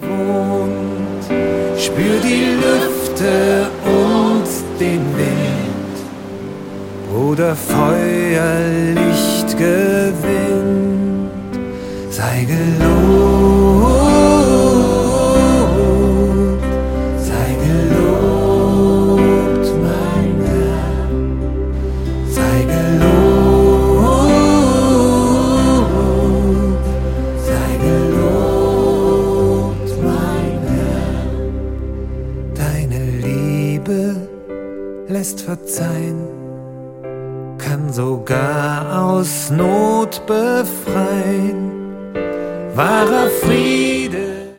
gewohnt. Spür die Lüfte und den Wind, Bruder, Feuer, Licht gewinnt. Sei gelobt, mein Herr. Sei gelobt, mein Herr. Deine Liebe lässt verzeihen, kann sogar aus Not befreien. Wahrer Friede